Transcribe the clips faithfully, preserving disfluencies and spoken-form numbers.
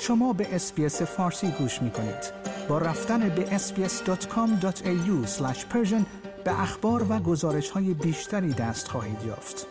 شما به اس‌بی‌اس فارسی گوش می‌کنید. با رفتن به اس بی اس دات کام دات ای یو اسلش پرشن به اخبار و گزارش‌های بیشتری دست خواهید یافت.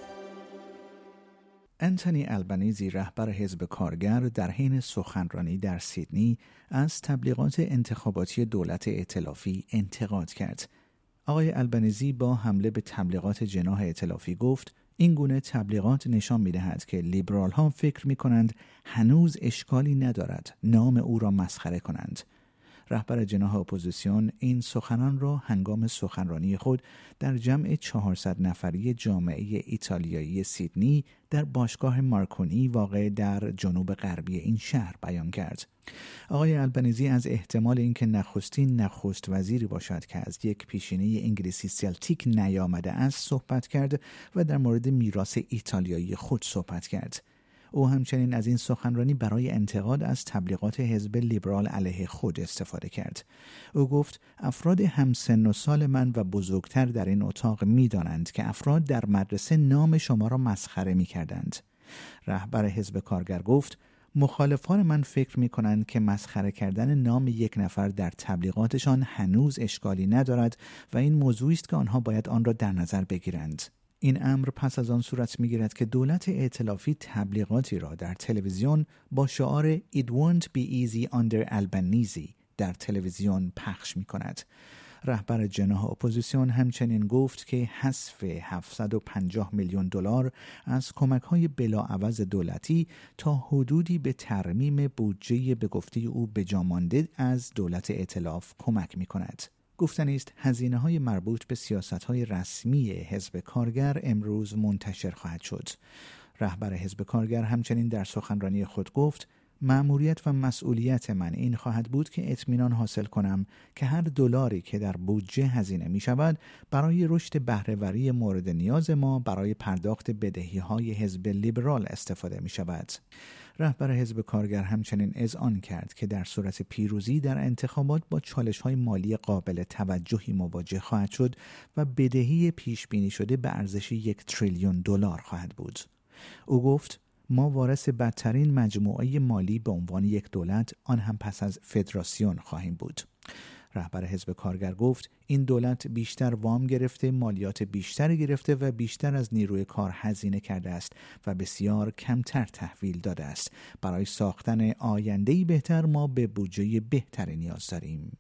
انتونی البنیزی رهبر حزب کارگر در حین سخنرانی در سیدنی از تبلیغات انتخاباتی دولت ائتلافی انتقاد کرد. آقای البنیزی با حمله به تبلیغات جناح ائتلافی گفت این گونه تبلیغات نشان می‌دهد که لیبرال ها فکر می‌کنند هنوز اشکالی ندارد نام او را مسخره کنند. رهبر جناح اپوزیسیون این سخنان را هنگام سخنرانی خود در جمع چهارصد نفری جامعه ایتالیایی سیدنی در باشگاه مارکونی واقع در جنوب غربی این شهر بیان کرد. آقای البنیزی از احتمال اینکه نخستین نخست وزیری باشد که از یک پیشینه انگلیسی سلتیک نیامده است صحبت کرد و در مورد میراث ایتالیایی خود صحبت کرد. او همچنین از این سخنرانی برای انتقاد از تبلیغات حزب لیبرال علیه خود استفاده کرد. او گفت افراد همسن و سال من و بزرگتر در این اتاق می دانند که افراد در مدرسه نام شما را مسخره می کردند. رهبر حزب کارگر گفت مخالفان من فکر می کنند که مسخره کردن نام یک نفر در تبلیغاتشان هنوز اشکالی ندارد و این موضوعی است که آنها باید آن را در نظر بگیرند. این امر پس از آن صورت می‌گیرد که دولت ائتلافی تبلیغاتی را در تلویزیون با شعار It won't be easy under Albanese در تلویزیون پخش می‌کند. رهبر جناح اپوزیسیون همچنین گفت که حذف هفتصد و پنجاه میلیون دلار از کمک‌های بلاعوض دولتی تا حدودی به ترمیم بودجه به گفته او بجا مانده از دولت ائتلاف کمک می‌کند. گفتنی است هزینه‌های مربوط به سیاست‌های رسمی حزب کارگر امروز منتشر خواهد شد. رهبر حزب کارگر همچنین در سخنرانی خود گفت مأموریت و مسئولیت من این خواهد بود که اطمینان حاصل کنم که هر دلاری که در بودجه هزینه می شود برای رشد بهره‌وری مورد نیاز ما برای پرداخت بدهی‌های حزب لیبرال استفاده می شود. رهبر حزب کارگر همچنین اذعان کرد که در صورت پیروزی در انتخابات با چالش‌های مالی قابل توجهی مواجه خواهد شد و بدهی پیش بینی شده به ارزش یک تریلیون دلار خواهد بود. او گفت ما وارث بدترین مجموعه مالی به عنوان یک دولت آن هم پس از فدراسیون خواهیم بود. رهبر حزب کارگر گفت این دولت بیشتر وام گرفته، مالیات بیشتری گرفته و بیشتر از نیروی کار هزینه کرده است و بسیار کمتر تحویل داده است. برای ساختن آینده‌ای بهتر ما به بودجه بهتری نیاز داریم.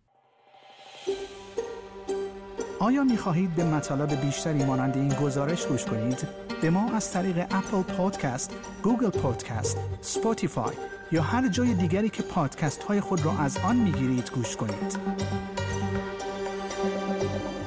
آیا می خواهید به مطالب بیشتری مانند این گزارش گوش کنید؟ به ما از طریق اپل پادکست، گوگل پادکست، اسپاتیفای یا هر جای دیگری که پادکست های خود را از آن می گیرید گوش کنید.